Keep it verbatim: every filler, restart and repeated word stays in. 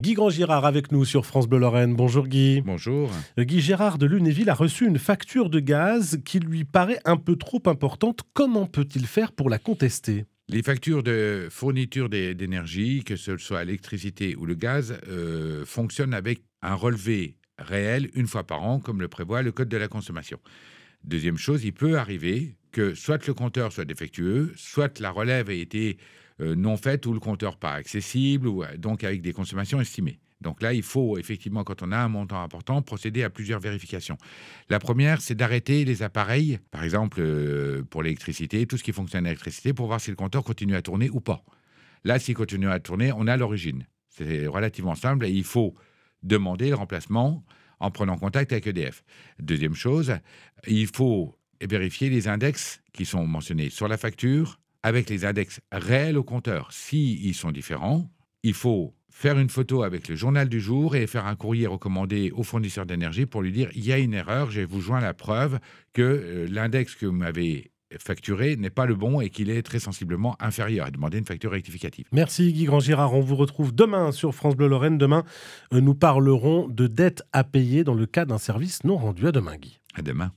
Guy Grand-Girard avec nous sur France Bleu Lorraine. Bonjour Guy. Bonjour. Euh, Guy Gérard de Lunéville a reçu une facture de gaz qui lui paraît un peu trop importante. Comment peut-il faire pour la contester ? Les factures de fourniture d'é- d'énergie, que ce soit l'électricité ou le gaz, euh, fonctionnent avec un relevé réel une fois par an, comme le prévoit le Code de la consommation. Deuxième chose, il peut arriver que soit le compteur soit défectueux, soit la relève ait été euh, non faite ou le compteur pas accessible, ou euh, donc avec des consommations estimées. Donc là, il faut effectivement, quand on a un montant important, procéder à plusieurs vérifications. La première, c'est d'arrêter les appareils, par exemple euh, pour l'électricité, tout ce qui fonctionne à l'électricité, pour voir si le compteur continue à tourner ou pas. Là, s'il continue à tourner, on a l'origine. C'est relativement simple et il faut demander le remplacement en prenant contact avec E D F. Deuxième chose, il faut vérifier les index qui sont mentionnés sur la facture avec les index réels au compteur. S'ils sont différents, il faut faire une photo avec le journal du jour et faire un courrier recommandé au fournisseur d'énergie pour lui dire « il y a une erreur, je vous joins la preuve que euh, l'index que vous m'avez facturé n'est pas le bon et qu'il est très sensiblement inférieur » et demander une facture rectificative. Merci Guy Grand-Girard. On vous retrouve demain sur France Bleu Lorraine. Demain, euh, nous parlerons de dettes à payer dans le cas d'un service non rendu. À demain Guy. À demain.